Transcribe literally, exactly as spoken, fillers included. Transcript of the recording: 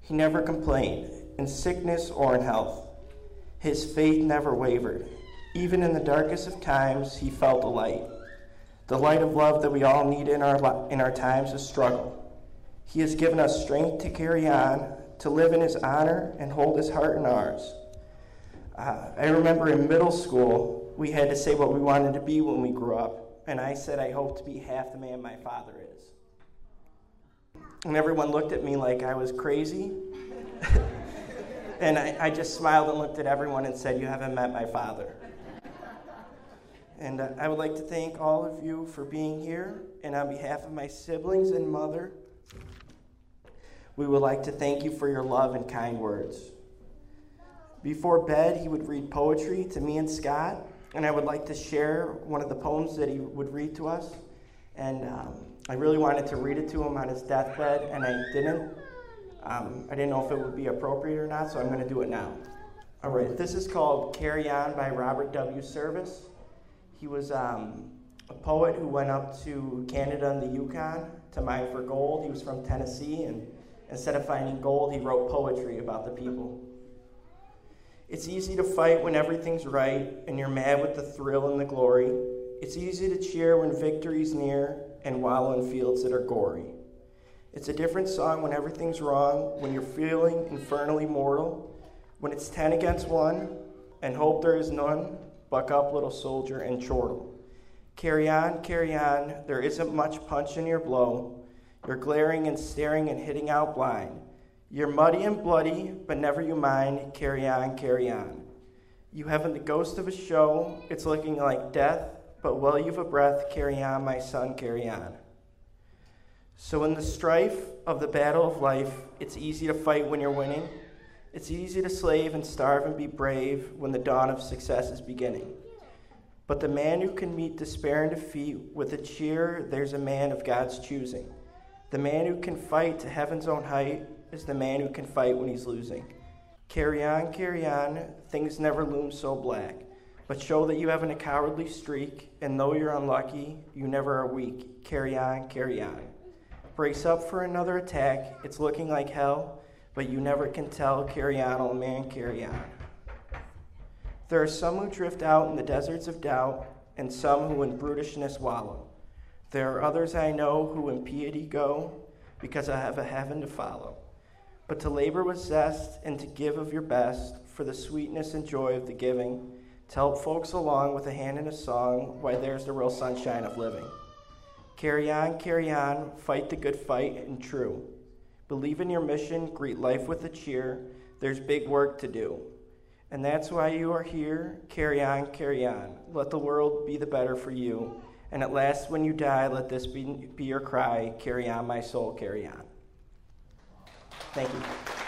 He never complained, in sickness or in health. His faith never wavered. Even in the darkest of times, he felt a light. The light of love that we all need in our, in our times of struggle. He has given us strength to carry on, to live in his honor and hold his heart in ours. Uh, I remember in middle school, we had to say what we wanted to be when we grew up. And I said I hope to be half the man my father is. And everyone looked at me like I was crazy. And I, I just smiled and looked at everyone and said, you haven't met my father. And uh, I would like to thank all of you for being here. And on behalf of my siblings and mother, we would like to thank you for your love and kind words. Before bed, he would read poetry to me and Scott, and I would like to share one of the poems that he would read to us. And um, I really wanted to read it to him on his deathbed, and I didn't. Um, I didn't know if it would be appropriate or not, so I'm going to do it now. All right, this is called Carry On by Robert W. Service. He was um, a poet who went up to Canada and the Yukon to mine for gold. He was from Tennessee, and instead of finding gold, he wrote poetry about the people. It's easy to fight when everything's right and you're mad with the thrill and the glory. It's easy to cheer when victory's near and wallow in fields that are gory. It's a different song when everything's wrong, when you're feeling infernally mortal, when it's ten against one and hope there is none. Buck up, little soldier, and chortle. Carry on, carry on, there isn't much punch in your blow. You're glaring and staring and hitting out blind. You're muddy and bloody, but never you mind. Carry on, carry on. You haven't the ghost of a show. It's looking like death, but while you've a breath, carry on, my son, carry on. So in the strife of the battle of life, it's easy to fight when you're winning. It's easy to slave and starve and be brave when the dawn of success is beginning. But the man who can meet despair and defeat with a cheer, there's a man of God's choosing. The man who can fight to heaven's own height is the man who can fight when he's losing. Carry on, carry on, things never loom so black, but show that you haven't a cowardly streak, and though you're unlucky, you never are weak. Carry on, carry on. Brace up for another attack, it's looking like hell, but you never can tell. Carry on, old man, carry on. There are some who drift out in the deserts of doubt, and some who in brutishness wallow. There are others I know who in piety go, because I have a heaven to follow. But to labor with zest and to give of your best for the sweetness and joy of the giving, to help folks along with a hand in a song, why there's the real sunshine of living. Carry on, carry on, fight the good fight and true. Believe in your mission, greet life with a cheer. There's big work to do. And that's why you are here. Carry on, carry on. Let the world be the better for you. And at last when you die, let this be, be your cry. Carry on, my soul, carry on. Thank you.